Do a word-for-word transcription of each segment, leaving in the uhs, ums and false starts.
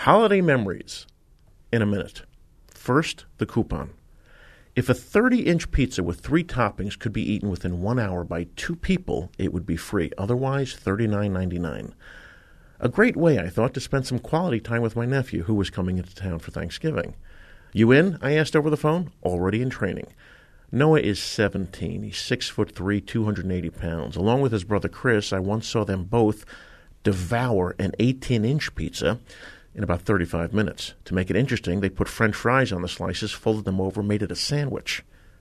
Holiday memories in a minute. First, the coupon. If a thirty-inch pizza with three toppings could be eaten within one hour by two people, it would be free. Otherwise, thirty-nine ninety-nine. A great way, I thought, to spend some quality time with my nephew, who was coming into town for Thanksgiving. You in? I asked over the phone. Already in training. Noah is seventeen. He's six foot three, two hundred eighty pounds. Along with his brother Chris, I once saw them both devour an eighteen-inch pizza in about thirty-five minutes. To make it interesting, they put French fries on the slices, folded them over, made it a sandwich.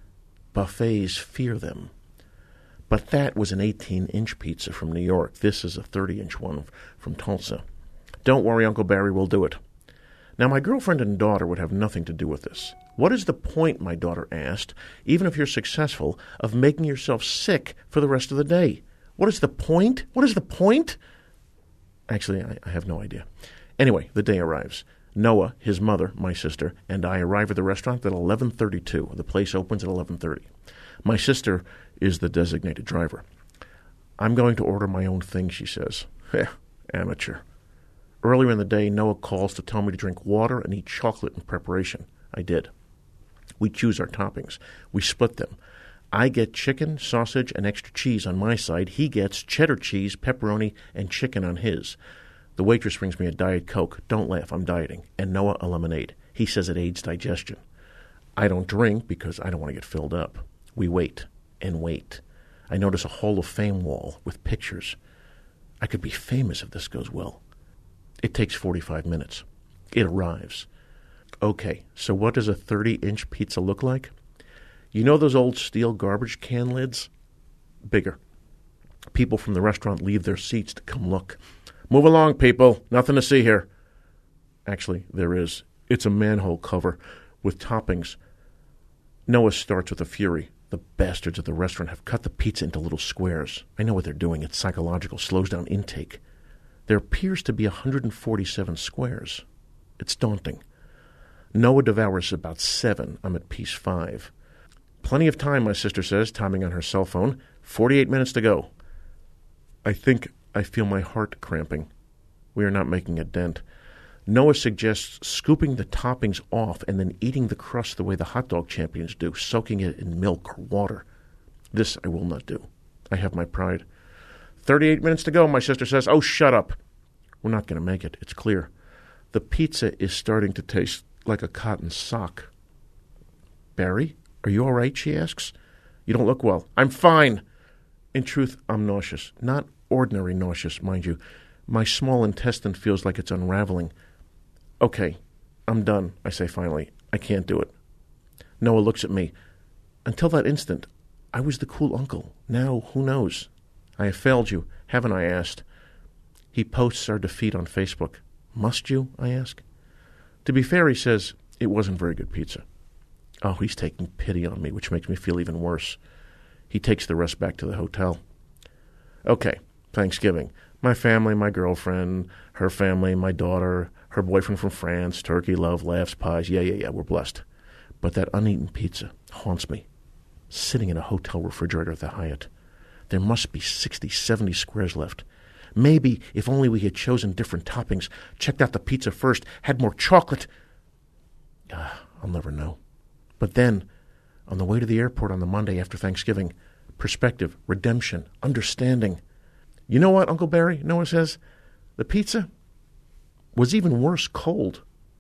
Buffets fear them. But that was an eighteen-inch pizza from New York. This is a thirty-inch one from Tulsa. Don't worry, Uncle Barry, we'll do it. Now, my girlfriend and daughter would have nothing to do with this. What is the point, my daughter asked, even if you're successful, of making yourself sick for the rest of the day? What is the point? What is the point? Actually, I, I have no idea. Anyway, the day arrives. Noah, his mother, my sister, and I arrive at the restaurant at eleven thirty-two. The place opens at eleven thirty. My sister is the designated driver. I'm going to order my own thing, she says. Eh, amateur. Earlier in the day, Noah calls to tell me to drink water and eat chocolate in preparation. I did. We choose our toppings. We split them. I get chicken, sausage, and extra cheese on my side. He gets cheddar cheese, pepperoni, and chicken on his. The waitress brings me a Diet Coke. Don't laugh, I'm dieting. And Noah a lemonade. He says it aids digestion. I don't drink because I don't want to get filled up. We wait and wait. I notice a Hall of Fame wall with pictures. I could be famous if this goes well. It takes forty-five minutes. It arrives. Okay, so what does a thirty-inch pizza look like? You know those old steel garbage can lids? Bigger. People from the restaurant leave their seats to come look. Move along, people. Nothing to see here. Actually, there is. It's a manhole cover with toppings. Noah starts with a fury. The bastards at the restaurant have cut the pizza into little squares. I know what they're doing. It's psychological. Slows down intake. There appears to be one hundred forty-seven squares. It's daunting. Noah devours about seven. I'm at piece five. Plenty of time, my sister says, timing on her cell phone. Forty-eight minutes to go. I think I feel my heart cramping. We are not making a dent. Noah suggests scooping the toppings off and then eating the crust the way the hot dog champions do, soaking it in milk or water. This I will not do. I have my pride. Thirty-eight minutes to go, my sister says. Oh, shut up. We're not going to make it. It's clear. The pizza is starting to taste like a cotton sock. Barry, are you all right, she asks. You don't look well. I'm fine. In truth, I'm nauseous. Not ordinary nauseous, mind you. My small intestine feels like it's unraveling. Okay, I'm done, I say finally. I can't do it. Noah looks at me. Until that instant, I was the cool uncle. Now, who knows? I have failed you, haven't I asked? He posts our defeat on Facebook. Must you, I ask? To be fair, he says, it wasn't very good pizza. Oh, he's taking pity on me, which makes me feel even worse. He takes the rest back to the hotel. Okay, Thanksgiving. My family, my girlfriend, her family, my daughter, her boyfriend from France, turkey, love, laughs, pies. Yeah, yeah, yeah, we're blessed. But that uneaten pizza haunts me. Sitting in a hotel refrigerator at the Hyatt. There must be sixty, seventy squares left. Maybe if only we had chosen different toppings, checked out the pizza first, had more chocolate. Ah, I'll never know. But then, on the way to the airport on the Monday after Thanksgiving, perspective, redemption, understanding. You know what, Uncle Barry, Noah says? The pizza was even worse cold.